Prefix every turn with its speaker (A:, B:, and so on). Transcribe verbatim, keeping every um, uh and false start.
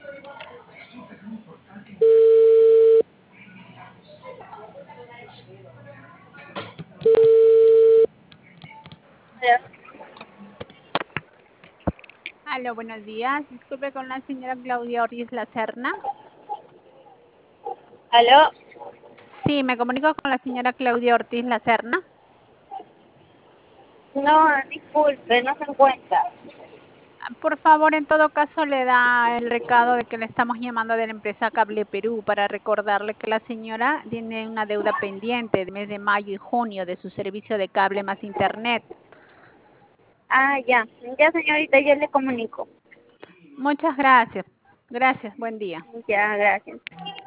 A: Aló, buenos días. Disculpe con la señora Claudia Ortiz Lacerna.
B: ¿Aló?
A: Sí, me comunico con la señora Claudia Ortiz Lacerna.
B: No, disculpe, no se encuentra.
A: Por favor, en todo caso, le da el recado de que le estamos llamando de la empresa Cable Perú para recordarle que la señora tiene una deuda pendiente de mes de mayo y junio de su servicio de cable más internet.
B: Ah, ya. Ya, señorita, yo le comunico.
A: Muchas gracias. Gracias, buen día.
B: Ya, gracias.